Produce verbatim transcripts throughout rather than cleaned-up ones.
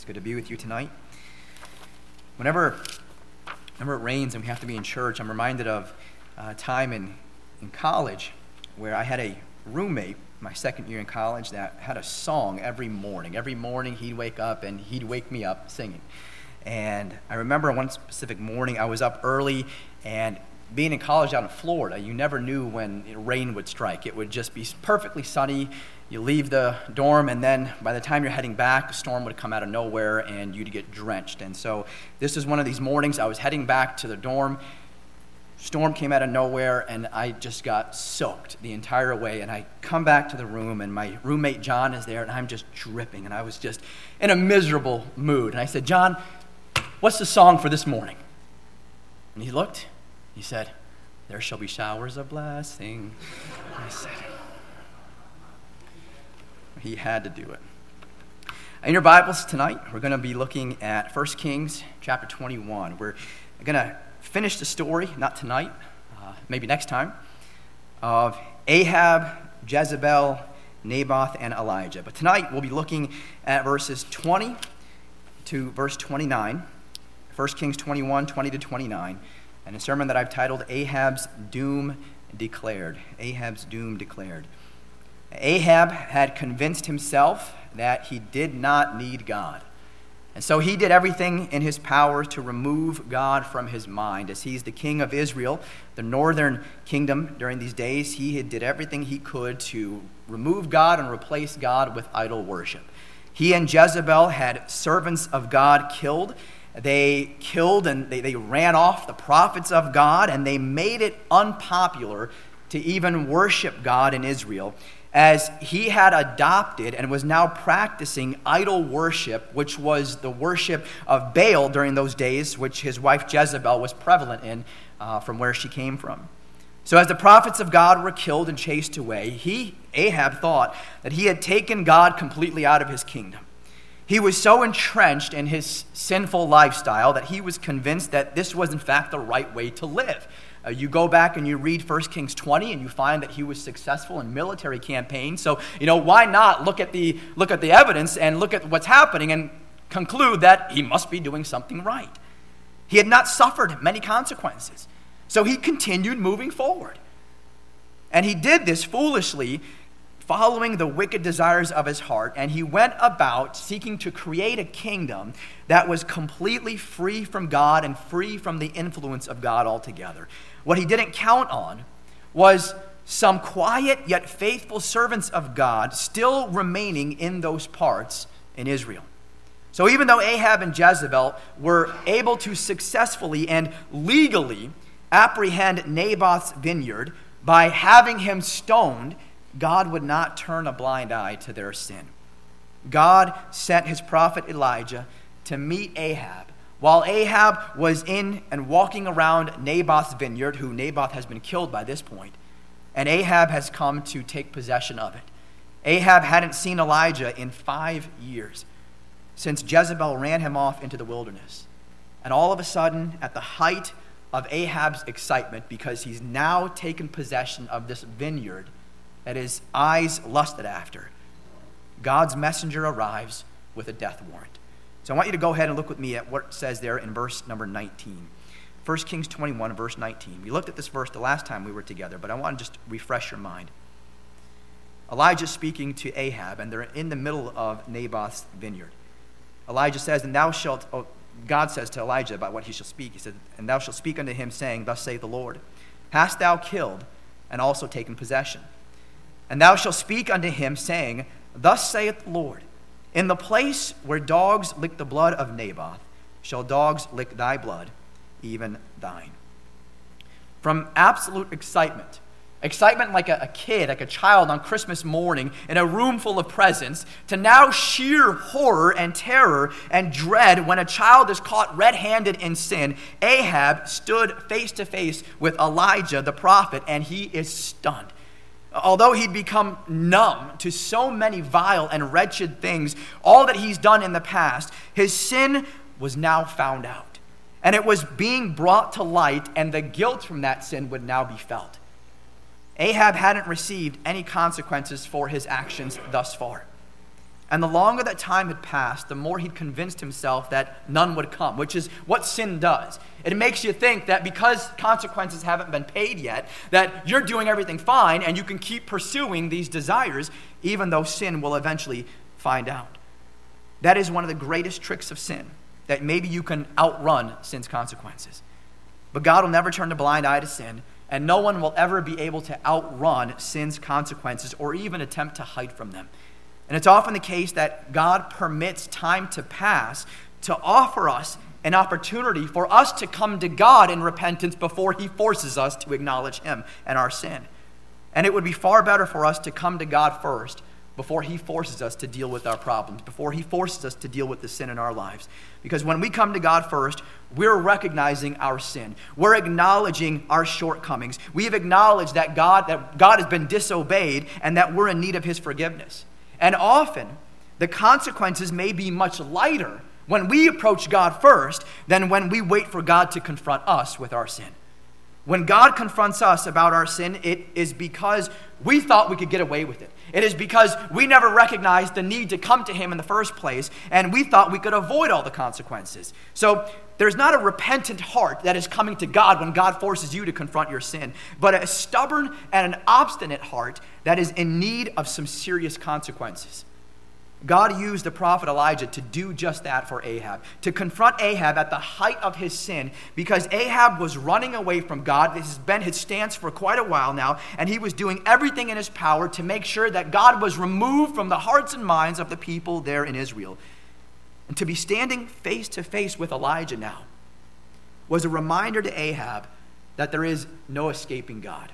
good to be with you tonight. Whenever, whenever it rains and we have to be in church, I'm reminded of a time in, in college where I had a roommate, my second year in college, that had a song every morning. Every morning he'd wake up and he'd wake me up singing. And I remember one specific morning I was up early, and being in college out in Florida, you never knew when rain would strike. It would just be perfectly sunny. You leave the dorm, and then by the time you're heading back, the storm would come out of nowhere, and you'd get drenched. And so this is one of these mornings. I was heading back to the dorm. Storm came out of nowhere, and I just got soaked the entire way. And I come back to the room, and my roommate John is there, and I'm just dripping. And I was just in a miserable mood. And I said, "John, what's the song for this morning?" And he looked. He said, "There shall be showers of blessing." And I said, he had to do it. In your Bibles tonight, we're going to be looking at First Kings chapter twenty-one. We're going to finish the story, not tonight, uh, maybe next time, of Ahab, Jezebel, Naboth, and Elijah. But tonight we'll be looking at verses twenty to verse twenty-nine, First Kings twenty-one, twenty to twenty-nine, and a sermon that I've titled Ahab's Doom Declared. Ahab's Doom Declared. Ahab had convinced himself that he did not need God. And so he did everything in his power to remove God from his mind. As he's the king of Israel, the northern kingdom during these days, he had did everything he could to remove God and replace God with idol worship. He and Jezebel had servants of God killed. They killed and they, they ran off the prophets of God, and they made it unpopular to even worship God in Israel, as he had adopted and was now practicing idol worship, which was the worship of Baal during those days, which his wife Jezebel was prevalent in uh, from where she came from. So as the prophets of God were killed and chased away, he, Ahab, thought that he had taken God completely out of his kingdom. He was so entrenched in his sinful lifestyle that he was convinced that this was in fact the right way to live. Uh, you go back and you read First Kings twenty, and you find that he was successful in military campaigns. So, you know, why not look at the look at the evidence and look at what's happening and conclude that he must be doing something right? He had not suffered many consequences. So he continued moving forward. And he did this foolishly, following the wicked desires of his heart, and he went about seeking to create a kingdom that was completely free from God and free from the influence of God altogether. What he didn't count on was some quiet yet faithful servants of God still remaining in those parts in Israel. So even though Ahab and Jezebel were able to successfully and legally apprehend Naboth's vineyard by having him stoned, God would not turn a blind eye to their sin. God sent his prophet Elijah to meet Ahab while Ahab was in and walking around Naboth's vineyard, who Naboth has been killed by this point, and Ahab has come to take possession of it. Ahab hadn't seen Elijah in five years, since Jezebel ran him off into the wilderness. And all of a sudden, at the height of Ahab's excitement, because he's now taken possession of this vineyard that his eyes lusted after, God's messenger arrives with a death warrant. So I want you to go ahead and look with me at what it says there in verse number nineteen. First Kings twenty-one, verse nineteen. We looked at this verse the last time we were together, but I want to just refresh your mind. Elijah's speaking to Ahab, and they're in the middle of Naboth's vineyard. Elijah says, and thou shalt, oh, God says to Elijah about what he shall speak. He said, and thou shalt speak unto him, saying, Thus saith the Lord, hast thou killed and also taken possession? And thou shalt speak unto him, saying, Thus saith the Lord, in the place where dogs lick the blood of Naboth, shall dogs lick thy blood, even thine. From absolute excitement, excitement like a, a kid, like a child on Christmas morning in a room full of presents, to now sheer horror and terror and dread when a child is caught red-handed in sin, Ahab stood face to face with Elijah the prophet, and he is stunned. Although he'd become numb to so many vile and wretched things, all that he's done in the past, his sin was now found out. And it was being brought to light, and the guilt from that sin would now be felt. Ahab hadn't received any consequences for his actions thus far. And the longer that time had passed, the more he'd convinced himself that none would come, which is what sin does. It makes you think that because consequences haven't been paid yet, that you're doing everything fine and you can keep pursuing these desires, even though sin will eventually find out. That is one of the greatest tricks of sin, that maybe you can outrun sin's consequences. But God will never turn a blind eye to sin, and no one will ever be able to outrun sin's consequences or even attempt to hide from them. And it's often the case that God permits time to pass to offer us an opportunity for us to come to God in repentance before he forces us to acknowledge him and our sin. And it would be far better for us to come to God first before he forces us to deal with our problems, before he forces us to deal with the sin in our lives. Because when we come to God first, we're recognizing our sin. We're acknowledging our shortcomings. We've acknowledged that God, that God has been disobeyed and that we're in need of his forgiveness. And often, the consequences may be much lighter when we approach God first than when we wait for God to confront us with our sin. When God confronts us about our sin, it is because we thought we could get away with it. It is because we never recognized the need to come to him in the first place, and we thought we could avoid all the consequences. So there's not a repentant heart that is coming to God when God forces you to confront your sin, but a stubborn and an obstinate heart that is in need of some serious consequences. God used the prophet Elijah to do just that for Ahab, to confront Ahab at the height of his sin, because Ahab was running away from God. This has been his stance for quite a while now, and he was doing everything in his power to make sure that God was removed from the hearts and minds of the people there in Israel. And to be standing face to face with Elijah now was a reminder to Ahab that there is no escaping God.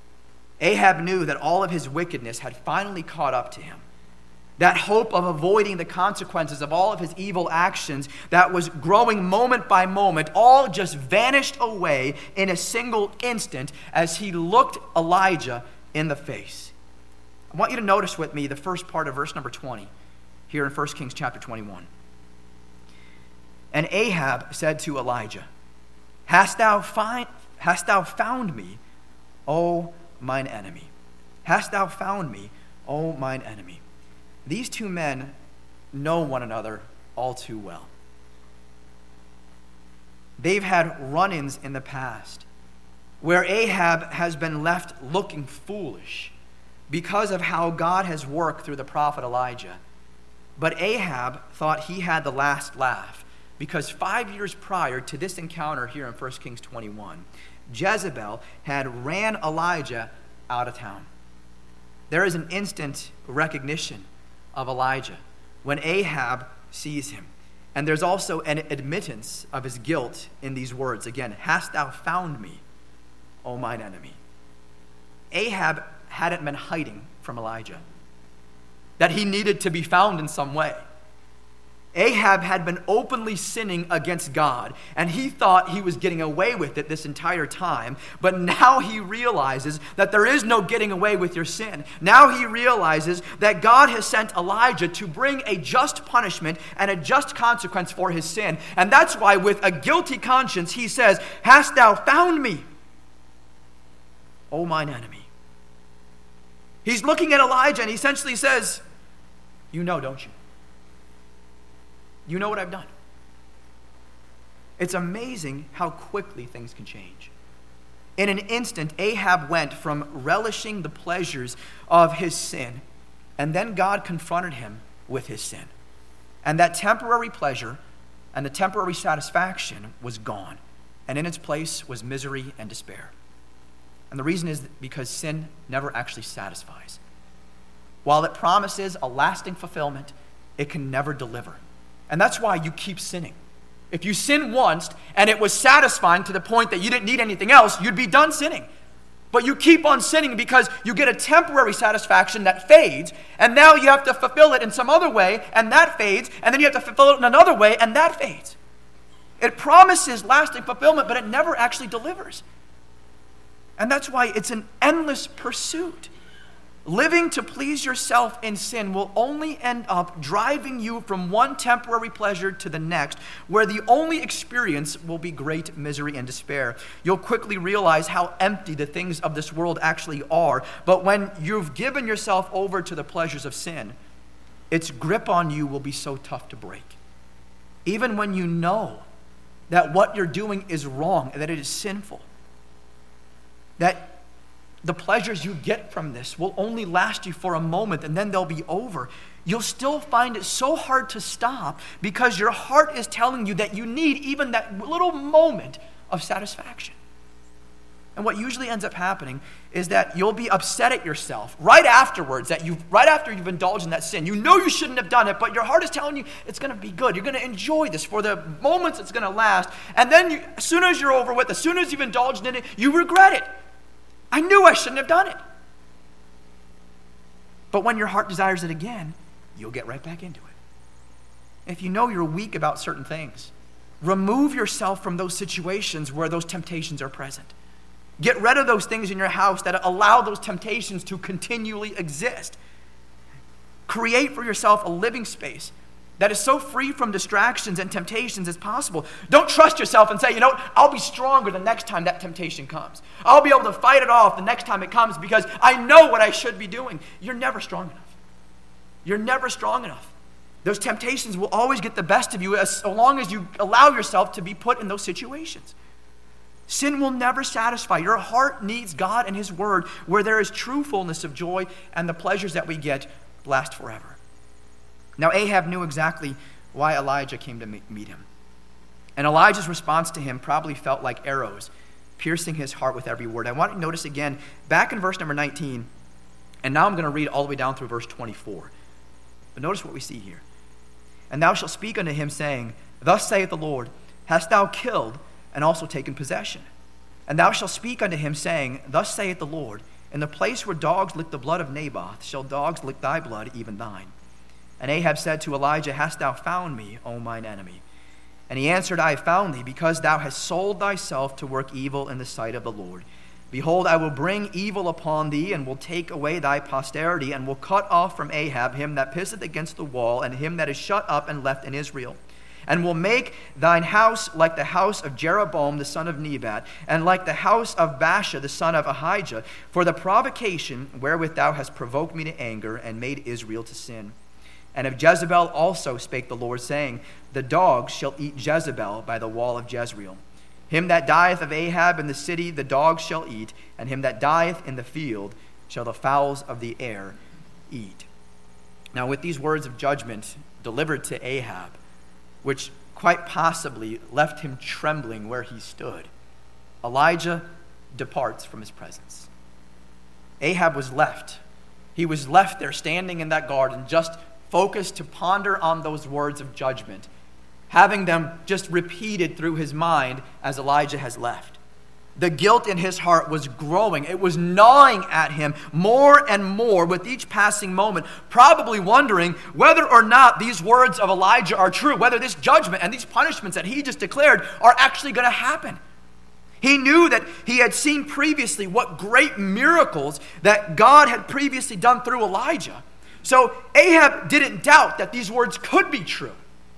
Ahab knew that all of his wickedness had finally caught up to him. That hope of avoiding the consequences of all of his evil actions that was growing moment by moment all just vanished away in a single instant as he looked Elijah in the face. I want you to notice with me the first part of verse number twenty here in First Kings chapter twenty-one. And Ahab said to Elijah, Hast thou, find, hast thou found me, O mine enemy? Hast thou found me, O mine enemy? These two men know one another all too well. They've had run-ins in the past where Ahab has been left looking foolish because of how God has worked through the prophet Elijah. But Ahab thought he had the last laugh because five years prior to this encounter here in First Kings twenty-one, Jezebel had ran Elijah out of town. There is an instant recognition of Elijah when Ahab sees him. And there's also an admittance of his guilt in these words. Again, hast thou found me, O mine enemy? Ahab hadn't been hiding from Elijah, that he needed to be found in some way. Ahab had been openly sinning against God, and he thought he was getting away with it this entire time, but now he realizes that there is no getting away with your sin. Now he realizes that God has sent Elijah to bring a just punishment and a just consequence for his sin, and that's why with a guilty conscience he says, Hast thou found me, O mine enemy? He's looking at Elijah and he essentially says, You know, don't you? You know what I've done. It's amazing how quickly things can change. In an instant, Ahab went from relishing the pleasures of his sin, and then God confronted him with his sin. And that temporary pleasure and the temporary satisfaction was gone, and in its place was misery and despair. And the reason is because sin never actually satisfies. While it promises a lasting fulfillment, it can never deliver. And that's why you keep sinning. If you sin once and it was satisfying to the point that you didn't need anything else, you'd be done sinning. But you keep on sinning because you get a temporary satisfaction that fades, and now you have to fulfill it in some other way, and that fades, and then you have to fulfill it in another way, and that fades. It promises lasting fulfillment, but it never actually delivers. And that's why it's an endless pursuit. Living to please yourself in sin will only end up driving you from one temporary pleasure to the next, where the only experience will be great misery and despair. You'll quickly realize how empty the things of this world actually are. But when you've given yourself over to the pleasures of sin, its grip on you will be so tough to break. Even when you know that what you're doing is wrong and that it is sinful, that the pleasures you get from this will only last you for a moment and then they'll be over, you'll still find it so hard to stop because your heart is telling you that you need even that little moment of satisfaction. And what usually ends up happening is that you'll be upset at yourself right afterwards, that you've right after you've indulged in that sin. You know you shouldn't have done it, but your heart is telling you it's going to be good. You're going to enjoy this for the moments it's going to last. And then you, as soon as you're over with, as soon as you've indulged in it, you regret it. I knew I shouldn't have done it. But when your heart desires it again, you'll get right back into it. If you know you're weak about certain things, remove yourself from those situations where those temptations are present. Get rid of those things in your house that allow those temptations to continually exist. Create for yourself a living space that is so free from distractions and temptations as possible. Don't trust yourself and say, you know what, I'll be stronger the next time that temptation comes. I'll be able to fight it off the next time it comes because I know what I should be doing. You're never strong enough. You're never strong enough. Those temptations will always get the best of you as long as you allow yourself to be put in those situations. Sin will never satisfy. Your heart needs God and His Word, where there is true fullness of joy, and the pleasures that we get last forever. Now Ahab knew exactly why Elijah came to meet him. And Elijah's response to him probably felt like arrows piercing his heart with every word. I want you to notice again, back in verse number nineteen, and now I'm going to read all the way down through verse twenty-four. But notice what we see here. And thou shalt speak unto him, saying, Thus saith the Lord, Hast thou killed and also taken possession? And thou shalt speak unto him, saying, Thus saith the Lord, In the place where dogs lick the blood of Naboth, shall dogs lick thy blood, even thine. And Ahab said to Elijah, Hast thou found me, O mine enemy? And he answered, I have found thee, because thou hast sold thyself to work evil in the sight of the Lord. Behold, I will bring evil upon thee, and will take away thy posterity, and will cut off from Ahab him that pisseth against the wall, and him that is shut up and left in Israel. And will make thine house like the house of Jeroboam the son of Nebat, and like the house of Baasha the son of Ahijah, for the provocation wherewith thou hast provoked me to anger, and made Israel to sin. And of Jezebel also spake the Lord, saying, The dogs shall eat Jezebel by the wall of Jezreel. Him that dieth of Ahab in the city the dogs shall eat, and him that dieth in the field shall the fowls of the air eat. Now with these words of judgment delivered to Ahab, which quite possibly left him trembling where he stood, Elijah departs from his presence. Ahab was left. He was left there standing in that garden, just focused to ponder on those words of judgment, having them just repeated through his mind as Elijah has left. The guilt in his heart was growing. It was gnawing at him more and more with each passing moment, probably wondering whether or not these words of Elijah are true, whether this judgment and these punishments that he just declared are actually going to happen. He knew that he had seen previously what great miracles that God had previously done through Elijah. So Ahab didn't doubt that these words could be true.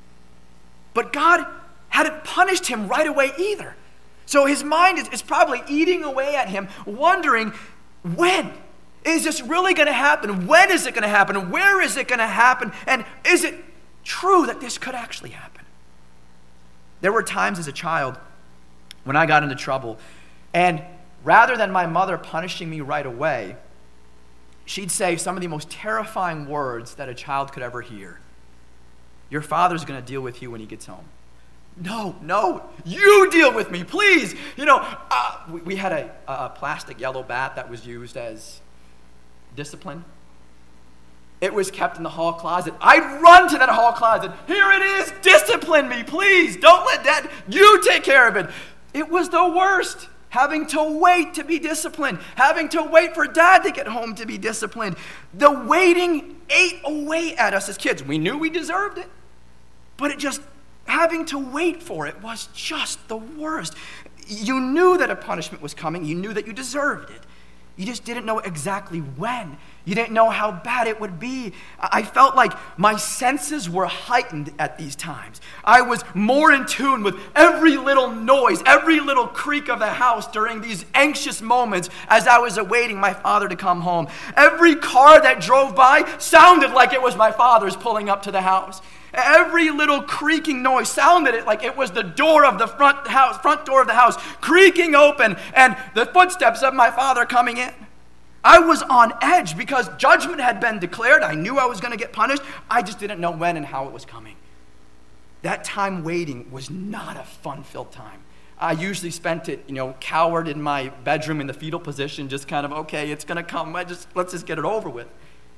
But God hadn't punished him right away either. So his mind is, is probably eating away at him, wondering, when? Is this really going to happen? When is it going to happen? Where is it going to happen? And is it true that this could actually happen? There were times as a child when I got into trouble, and rather than my mother punishing me right away, she'd say some of the most terrifying words that a child could ever hear. Your father's going to deal with you when he gets home. No, no, you deal with me, please. You know, uh, we, we had a, a plastic yellow bat that was used as discipline. It was kept in the hall closet. I'd run to that hall closet. Here it is, discipline me, please. Don't let dad, you take care of it. It was the worst. Having to wait to be disciplined. Having to wait for dad to get home to be disciplined. The waiting ate away at us as kids. We knew we deserved it. But it just, having to wait for it was just the worst. You knew that a punishment was coming. You knew that you deserved it. You just didn't know exactly when. You didn't know how bad it would be. I felt like my senses were heightened at these times. I was more in tune with every little noise, every little creak of the house during these anxious moments as I was awaiting my father to come home. Every car that drove by sounded like it was my father's pulling up to the house. Every little creaking noise sounded like it was the door of the front house, front door of the house creaking open and the footsteps of my father coming in. I was on edge because judgment had been declared. I knew I was going to get punished. I just didn't know when and how it was coming. That time waiting was not a fun-filled time. I usually spent it, you know, cowered in my bedroom in the fetal position, just kind of, okay, it's going to come. I just let's just get it over with.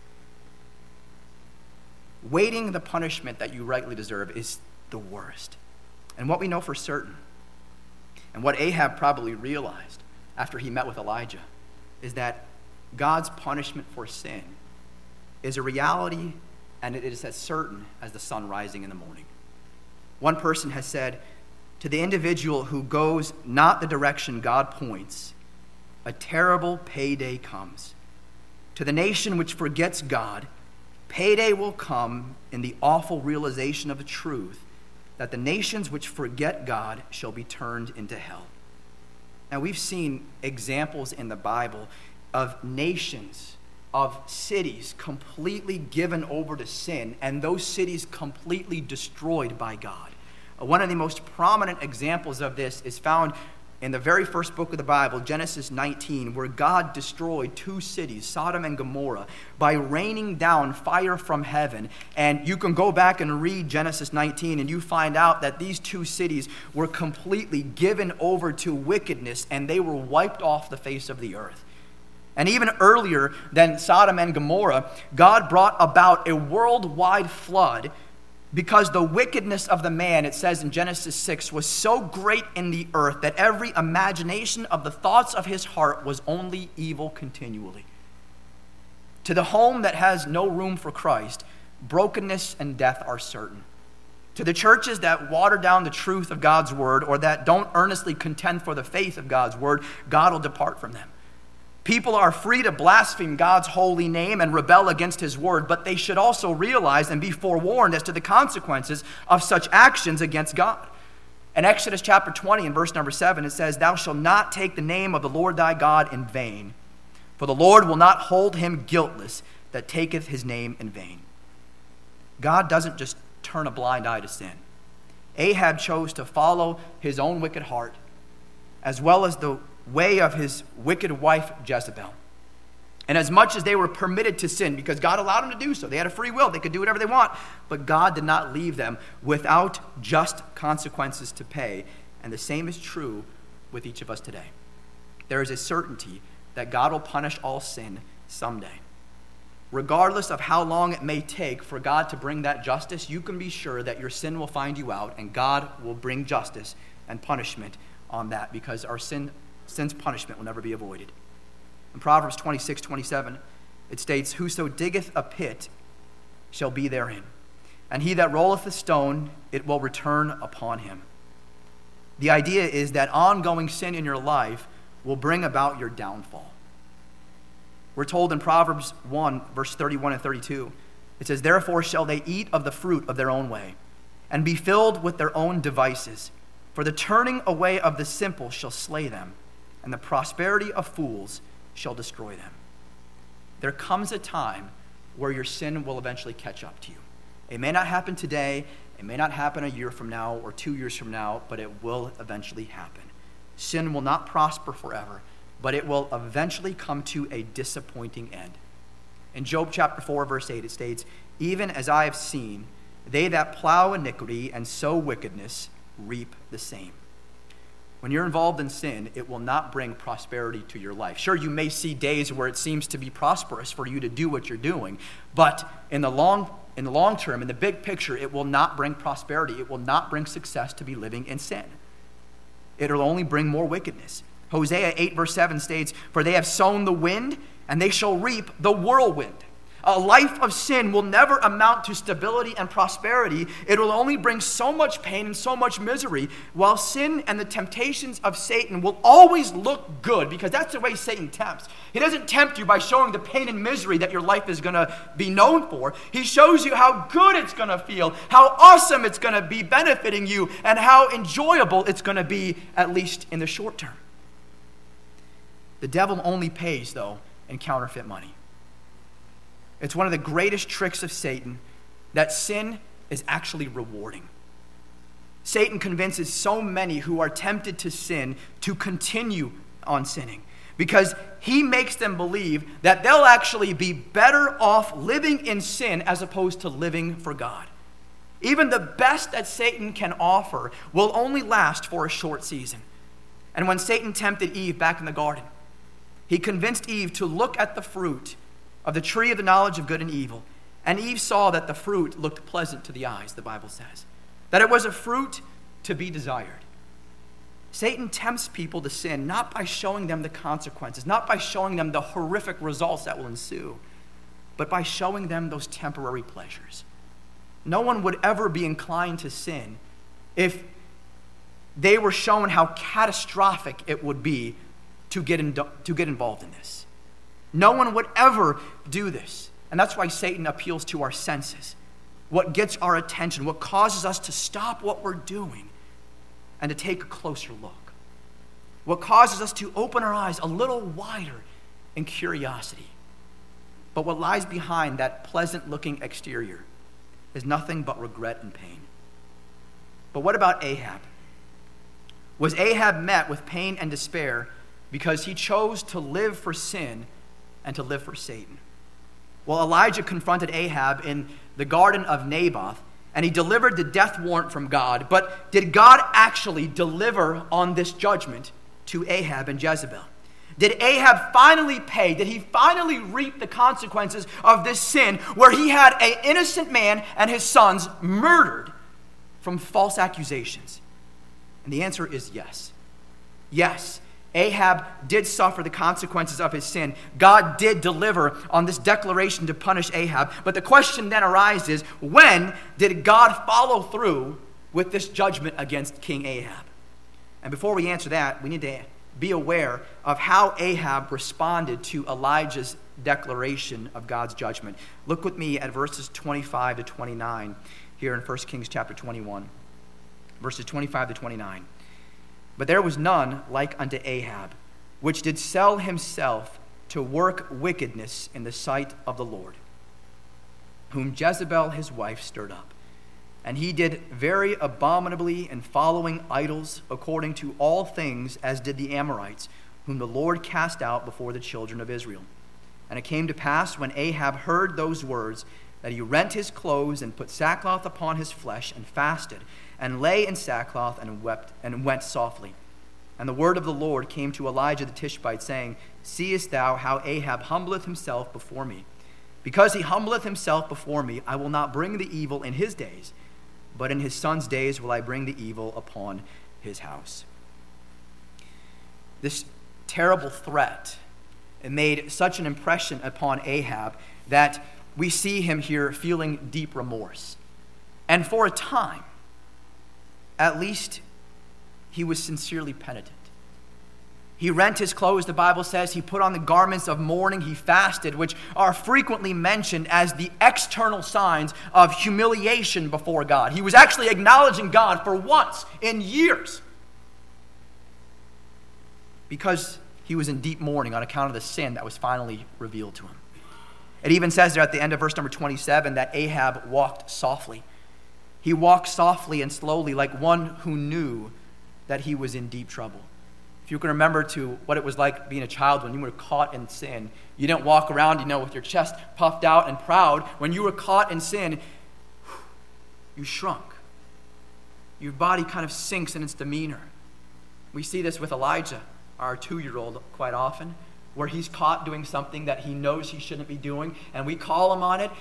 Waiting the punishment that you rightly deserve is the worst. And what we know for certain, and what Ahab probably realized after he met with Elijah, is that God's punishment for sin is a reality, and it is as certain as the sun rising in the morning. One person has said, to the individual who goes not the direction God points, a terrible payday comes. To the nation which forgets God, payday will come in the awful realization of the truth that the nations which forget God shall be turned into hell. Now, we've seen examples in the Bible of nations, of cities completely given over to sin, and those cities completely destroyed by God. Uh, one of the most prominent examples of this is found in the very first book of the Bible, Genesis nineteen, where God destroyed two cities, Sodom and Gomorrah, by raining down fire from heaven. And you can go back and read Genesis nineteen, and you find out that these two cities were completely given over to wickedness, and they were wiped off the face of the earth. And even earlier than Sodom and Gomorrah, God brought about a worldwide flood because the wickedness of the man, it says in Genesis six, was so great in the earth that every imagination of the thoughts of his heart was only evil continually. To the home that has no room for Christ, brokenness and death are certain. To the churches that water down the truth of God's word or that don't earnestly contend for the faith of God's word, God will depart from them. People are free to blaspheme God's holy name and rebel against his word, but they should also realize and be forewarned as to the consequences of such actions against God. In Exodus chapter twenty and verse number seven, it says, "Thou shalt not take the name of the Lord thy God in vain, for the Lord will not hold him guiltless that taketh his name in vain." God doesn't just turn a blind eye to sin. Ahab chose to follow his own wicked heart, as well as the way of his wicked wife Jezebel. And as much as they were permitted to sin, because God allowed them to do so, they had a free will, they could do whatever they want, but God did not leave them without just consequences to pay. And the same is true with each of us today. There is a certainty that God will punish all sin someday. Regardless of how long it may take for God to bring that justice, you can be sure that your sin will find you out, and God will bring justice and punishment on that, because our sin Sin's punishment will never be avoided. In Proverbs twenty-six twenty-seven, it states, "Whoso diggeth a pit shall be therein, and he that rolleth a stone, it will return upon him." The idea is that ongoing sin in your life will bring about your downfall. We're told in Proverbs one, verse thirty-one and thirty-two, it says, "Therefore shall they eat of the fruit of their own way, and be filled with their own devices. For the turning away of the simple shall slay them, and the prosperity of fools shall destroy them." There comes a time where your sin will eventually catch up to you. It may not happen today, it may not happen a year from now or two years from now, but it will eventually happen. Sin will not prosper forever, but it will eventually come to a disappointing end. In Job chapter four, verse eight, it states, "Even as I have seen, they that plow iniquity and sow wickedness reap the same." When you're involved in sin, it will not bring prosperity to your life. Sure, you may see days where it seems to be prosperous for you to do what you're doing, but in the long in the long term, in the big picture, it will not bring prosperity. It will not bring success to be living in sin. It will only bring more wickedness. Hosea eight verse seven states, "For they have sown the wind, and they shall reap the whirlwind. A life of sin will never amount to stability and prosperity. It will only bring so much pain and so much misery, while sin and the temptations of Satan will always look good, because that's the way Satan tempts. He doesn't tempt you by showing the pain and misery that your life is going to be known for. He shows you how good it's going to feel, how awesome it's going to be benefiting you, and how enjoyable it's going to be, at least in the short term. The devil only pays, though, in counterfeit money. It's one of the greatest tricks of Satan that sin is actually rewarding. Satan convinces so many who are tempted to sin to continue on sinning because he makes them believe that they'll actually be better off living in sin as opposed to living for God. Even the best that Satan can offer will only last for a short season. And when Satan tempted Eve back in the garden, he convinced Eve to look at the fruit of the tree of the knowledge of good and evil. And Eve saw that the fruit looked pleasant to the eyes, the Bible says. That it was a fruit to be desired. Satan tempts people to sin not by showing them the consequences, not by showing them the horrific results that will ensue, but by showing them those temporary pleasures. No one would ever be inclined to sin if they were shown how catastrophic it would be to get, in, to get involved in this. No one would ever do this. And that's why Satan appeals to our senses. What gets our attention, what causes us to stop what we're doing and to take a closer look. What causes us to open our eyes a little wider in curiosity. But what lies behind that pleasant-looking exterior is nothing but regret and pain. But what about Ahab? Was Ahab met with pain and despair because he chose to live for sin and to live for Satan? Well, Elijah confronted Ahab in the garden of Naboth, and he delivered the death warrant from God. But did God actually deliver on this judgment to Ahab and Jezebel? Did Ahab finally pay? Did he finally reap the consequences of this sin where he had an innocent man and his sons murdered from false accusations? And the answer is yes. Yes. Ahab did suffer the consequences of his sin. God did deliver on this declaration to punish Ahab. But the question then arises, when did God follow through with this judgment against King Ahab? And before we answer that, we need to be aware of how Ahab responded to Elijah's declaration of God's judgment. Look with me at verses twenty-five to twenty-nine here in First Kings chapter twenty-one. Verses twenty-five to twenty-nine. But there was none like unto Ahab, which did sell himself to work wickedness in the sight of the Lord, whom Jezebel his wife stirred up. And he did very abominably in following idols, according to all things as did the Amorites, whom the Lord cast out before the children of Israel. And it came to pass, when Ahab heard those words, that he rent his clothes and put sackcloth upon his flesh and fasted, and lay in sackcloth and wept and went softly. And the word of the Lord came to Elijah the Tishbite, saying, Seest thou how Ahab humbleth himself before me? Because he humbleth himself before me, I will not bring the evil in his days, but in his son's days will I bring the evil upon his house. This terrible threat, it made such an impression upon Ahab that we see him here feeling deep remorse. And for a time, at least he was sincerely penitent. He rent his clothes, the Bible says. He put on the garments of mourning. He fasted, which are frequently mentioned as the external signs of humiliation before God. He was actually acknowledging God for once in years because he was in deep mourning on account of the sin that was finally revealed to him. It even says there at the end of verse number twenty-seven that Ahab walked softly. He walked softly and slowly like one who knew that he was in deep trouble. If you can remember to what it was like being a child when you were caught in sin, you didn't walk around, you know, with your chest puffed out and proud. When you were caught in sin, you shrunk. Your body kind of sinks in its demeanor. We see this with Elijah, our two-year-old, quite often, where he's caught doing something that he knows he shouldn't be doing, and we call him on it.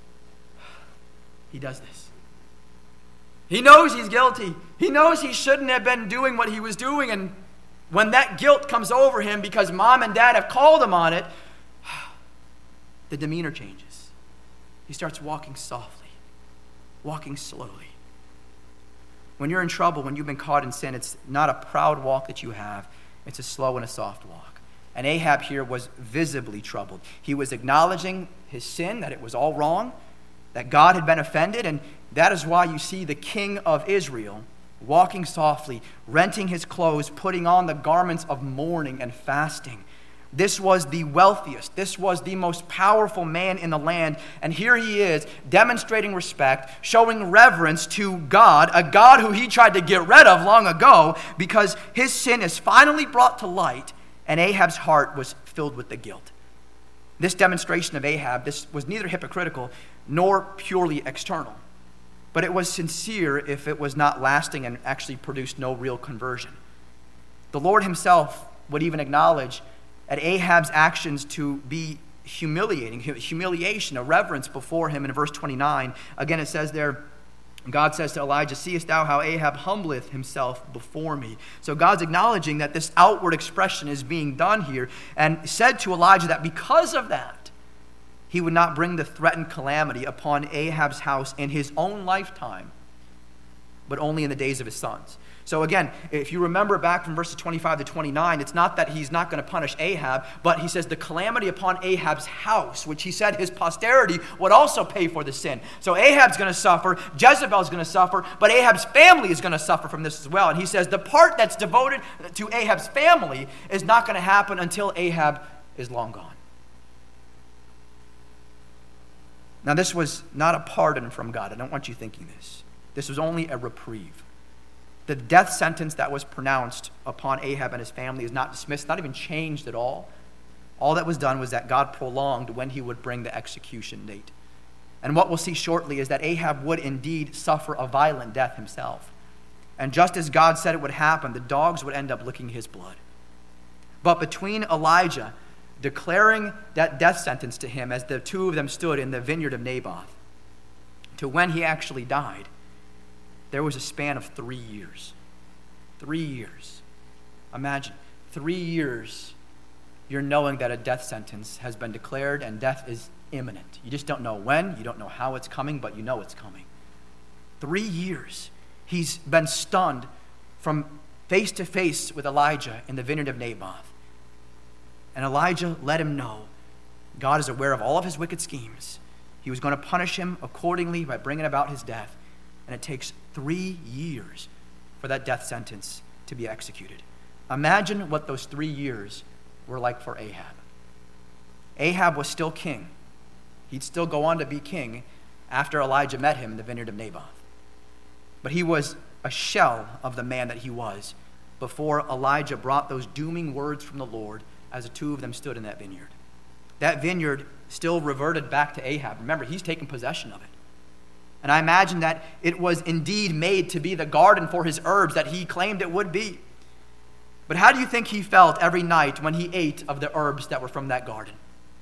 He does this. He knows he's guilty. He knows he shouldn't have been doing what he was doing, and when that guilt comes over him because mom and dad have called him on it, the demeanor changes. He starts walking softly, walking slowly. When you're in trouble, when you've been caught in sin, it's not a proud walk that you have. It's a slow and a soft walk. And Ahab here was visibly troubled. He was acknowledging his sin, that it was all wrong, that God had been offended, and that is why you see the king of Israel walking softly, renting his clothes, putting on the garments of mourning and fasting. This was the wealthiest. This was the most powerful man in the land. And here he is demonstrating respect, showing reverence to God, a God who he tried to get rid of long ago because his sin is finally brought to light, and Ahab's heart was filled with the guilt. This demonstration of Ahab, this was neither hypocritical nor purely external, but it was sincere if it was not lasting and actually produced no real conversion. The Lord himself would even acknowledge at Ahab's actions to be humiliating, humiliation, a reverence before him in verse twenty-nine. Again, it says there, God says to Elijah, seest thou how Ahab humbleth himself before me? So God's acknowledging that this outward expression is being done here, and said to Elijah that because of that, he would not bring the threatened calamity upon Ahab's house in his own lifetime, but only in the days of his sons. So again, if you remember back from verses twenty-five to twenty-nine, it's not that he's not going to punish Ahab, but he says the calamity upon Ahab's house, which he said his posterity would also pay for the sin. So Ahab's going to suffer, Jezebel's going to suffer, but Ahab's family is going to suffer from this as well. And he says the part that's devoted to Ahab's family is not going to happen until Ahab is long gone. Now this was not a pardon from God. I don't want you thinking this. This was only a reprieve. The death sentence that was pronounced upon Ahab and his family is not dismissed, not even changed at all. All that was done was that God prolonged when he would bring the execution date. And what we'll see shortly is that Ahab would indeed suffer a violent death himself. And just as God said it would happen, the dogs would end up licking his blood. But between Elijah declaring that death sentence to him as the two of them stood in the vineyard of Naboth to when he actually died, there was a span of three years. Three years. Imagine, three years you're knowing that a death sentence has been declared and death is imminent. You just don't know when, you don't know how it's coming, but you know it's coming. Three years. He's been stunned from face to face with Elijah in the vineyard of Naboth. And Elijah let him know God is aware of all of his wicked schemes. He was going to punish him accordingly by bringing about his death. And it takes three years for that death sentence to be executed. Imagine what those three years were like for Ahab. Ahab was still king. He'd still go on to be king after Elijah met him in the vineyard of Naboth. But he was a shell of the man that he was before Elijah brought those dooming words from the Lord as the two of them stood in that vineyard. That vineyard still reverted back to Ahab. Remember, he's taken possession of it. And I imagine that it was indeed made to be the garden for his herbs that he claimed it would be. But how do you think he felt every night when he ate of the herbs that were from that garden?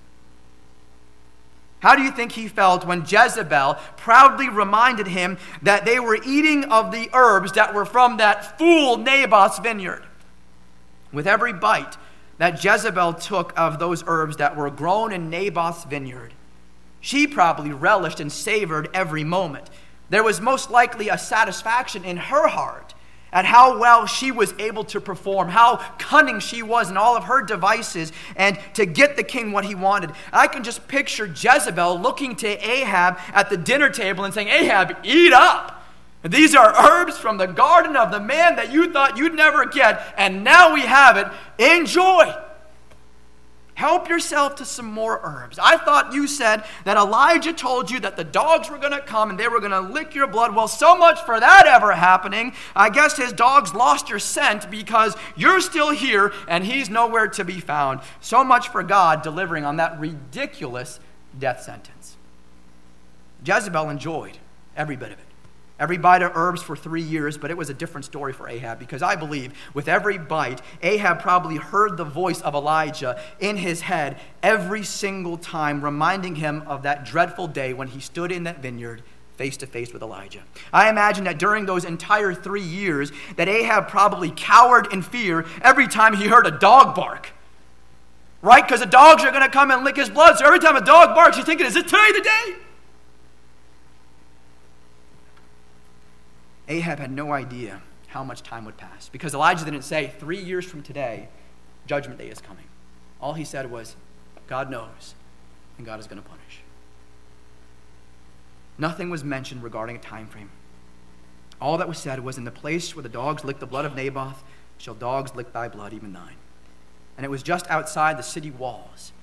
How do you think he felt when Jezebel proudly reminded him that they were eating of the herbs that were from that fool Naboth's vineyard? With every bite that Jezebel took of those herbs that were grown in Naboth's vineyard, she probably relished and savored every moment. There was most likely a satisfaction in her heart at how well she was able to perform, how cunning she was in all of her devices, and to get the king what he wanted. I can just picture Jezebel looking to Ahab at the dinner table and saying, Ahab, eat up. These are herbs from the garden of the man that you thought you'd never get, and now we have it. Enjoy. Help yourself to some more herbs. I thought you said that Elijah told you that the dogs were going to come and they were going to lick your blood. Well, so much for that ever happening. I guess his dogs lost your scent because you're still here and he's nowhere to be found. So much for God delivering on that ridiculous death sentence. Jezebel enjoyed every bit of it. Every bite of herbs for three years, but it was a different story for Ahab because I believe with every bite, Ahab probably heard the voice of Elijah in his head every single time, reminding him of that dreadful day when he stood in that vineyard face to face with Elijah. I imagine that during those entire three years that Ahab probably cowered in fear every time he heard a dog bark. Right? Because the dogs are going to come and lick his blood. So every time a dog barks, he's thinking, is it today the day? Ahab had no idea how much time would pass, because Elijah didn't say, three years from today, judgment day is coming. All he said was, God knows, and God is going to punish. Nothing was mentioned regarding a time frame. All that was said was, in the place where the dogs licked the blood of Naboth, shall dogs lick thy blood, even thine. And it was just outside the city walls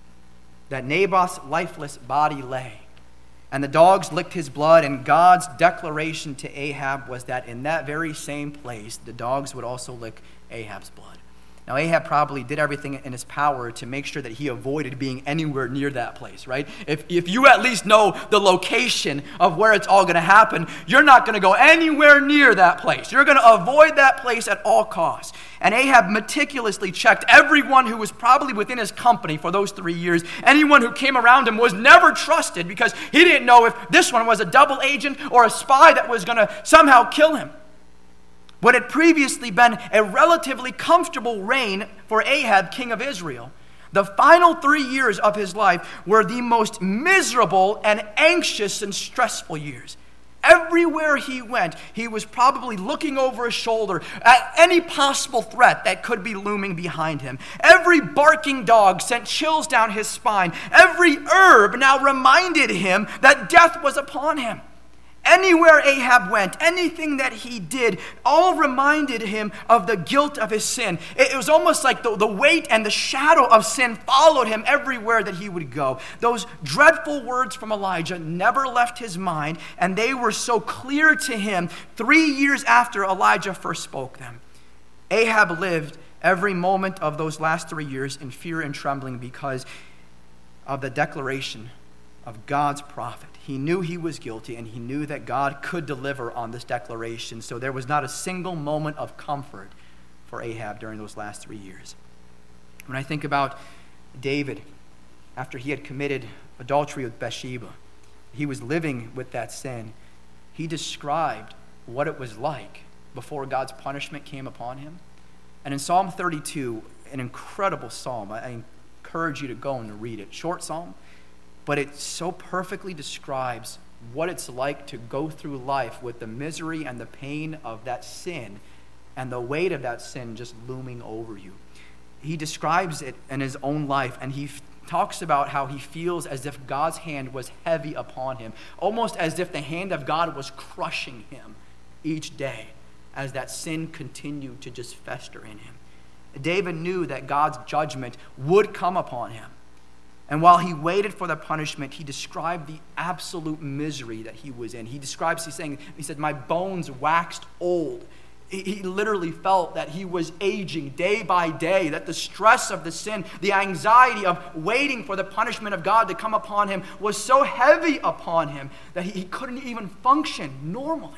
that Naboth's lifeless body lay. And the dogs licked his blood, and God's declaration to Ahab was that in that very same place, the dogs would also lick Ahab's blood. Now, Ahab probably did everything in his power to make sure that he avoided being anywhere near that place, right? If, if you at least know the location of where it's all going to happen, you're not going to go anywhere near that place. You're going to avoid that place at all costs. And Ahab meticulously checked everyone who was probably within his company for those three years. Anyone who came around him was never trusted, because he didn't know if this one was a double agent or a spy that was going to somehow kill him. What had previously been a relatively comfortable reign for Ahab, king of Israel, the final three years of his life were the most miserable and anxious and stressful years. Everywhere he went, he was probably looking over his shoulder at any possible threat that could be looming behind him. Every barking dog sent chills down his spine. Every herb now reminded him that death was upon him. Anywhere Ahab went, anything that he did, all reminded him of the guilt of his sin. It was almost like the, the weight and the shadow of sin followed him everywhere that he would go. Those dreadful words from Elijah never left his mind, and they were so clear to him three years after Elijah first spoke them. Ahab lived every moment of those last three years in fear and trembling because of the declaration of God's prophet. He knew he was guilty, and he knew that God could deliver on this declaration. So there was not a single moment of comfort for Ahab during those last three years. When I think about David, after he had committed adultery with Bathsheba, he was living with that sin. He described what it was like before God's punishment came upon him. And in Psalm thirty-two, an incredible psalm, I encourage you to go and read it. Short psalm, but it so perfectly describes what it's like to go through life with the misery and the pain of that sin and the weight of that sin just looming over you. He describes it in his own life, and he f- talks about how he feels as if God's hand was heavy upon him, almost as if the hand of God was crushing him each day as that sin continued to just fester in him. David knew that God's judgment would come upon him. And while he waited for the punishment, he described the absolute misery that he was in. He describes, he's saying, he said, my bones waxed old. He, he literally felt that he was aging day by day, that the stress of the sin, the anxiety of waiting for the punishment of God to come upon him was so heavy upon him that he, he couldn't even function normally.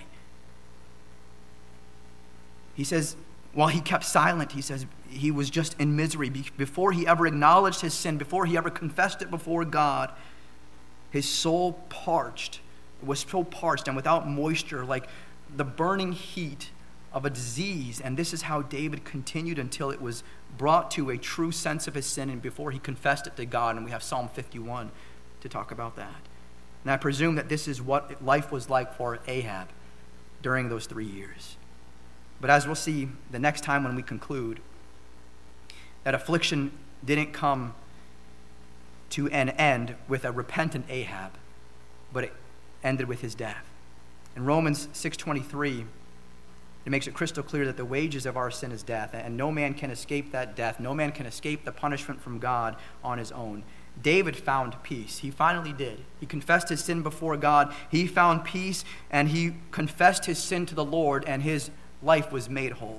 He says, while he kept silent, he says he was just in misery. Before he ever acknowledged his sin, before he ever confessed it before God, his soul parched. It was so parched and without moisture, like the burning heat of a disease. And this is how David continued until it was brought to a true sense of his sin and before he confessed it to God. And we have Psalm fifty-one to talk about that. And I presume that this is what life was like for Ahab during those three years. But as we'll see the next time when we conclude, that affliction didn't come to an end with a repentant Ahab, but it ended with his death. In Romans six twenty-three, it makes it crystal clear that the wages of our sin is death, and no man can escape that death. No man can escape the punishment from God on his own. David found peace. He finally did. He confessed his sin before God. He found peace, and he confessed his sin to the Lord, and his life was made whole.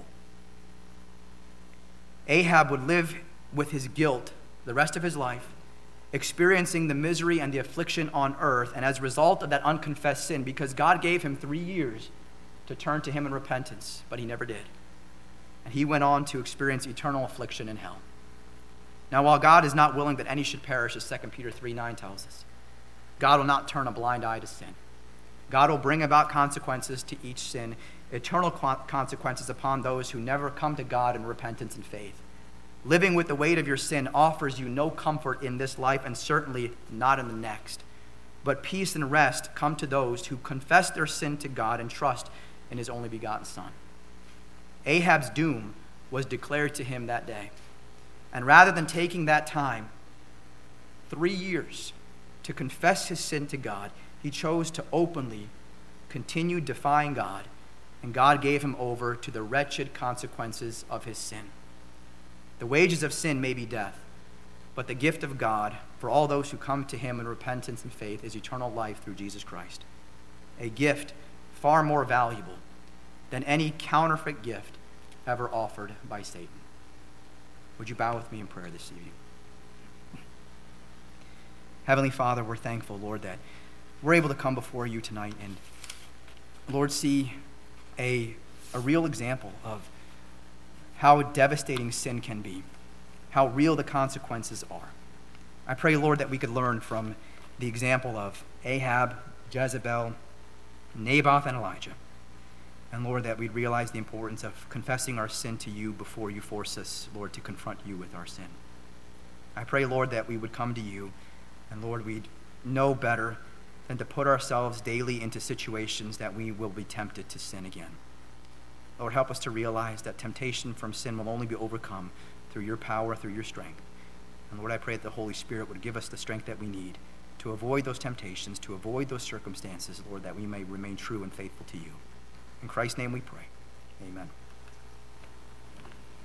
Ahab would live with his guilt the rest of his life, experiencing the misery and the affliction on earth, and as a result of that unconfessed sin, because God gave him three years to turn to him in repentance, but he never did. And he went on to experience eternal affliction in hell. Now, while God is not willing that any should perish, as Second Peter three nine tells us, God will not turn a blind eye to sin. God will bring about consequences to each sin, eternal consequences upon those who never come to God in repentance and faith. Living with the weight of your sin offers you no comfort in this life and certainly not in the next. But peace and rest come to those who confess their sin to God and trust in his only begotten Son. Ahab's doom was declared to him that day. And rather than taking that time, three years, to confess his sin to God, he chose to openly continue defying God, and God gave him over to the wretched consequences of his sin. The wages of sin may be death, but the gift of God for all those who come to him in repentance and faith is eternal life through Jesus Christ. A gift far more valuable than any counterfeit gift ever offered by Satan. Would you bow with me in prayer this evening? Heavenly Father, we're thankful, Lord, that we're able to come before you tonight and, Lord, see a, a real example of how devastating sin can be, how real the consequences are. I pray, Lord, that we could learn from the example of Ahab, Jezebel, Naboth, and Elijah. And, Lord, that we'd realize the importance of confessing our sin to you before you force us, Lord, to confront you with our sin. I pray, Lord, that we would come to you, and, Lord, we'd know better than to put ourselves daily into situations that we will be tempted to sin again. Lord, help us to realize that temptation from sin will only be overcome through your power, through your strength. And, Lord, I pray that the Holy Spirit would give us the strength that we need to avoid those temptations, to avoid those circumstances, Lord, that we may remain true and faithful to you. In Christ's name we pray. Amen.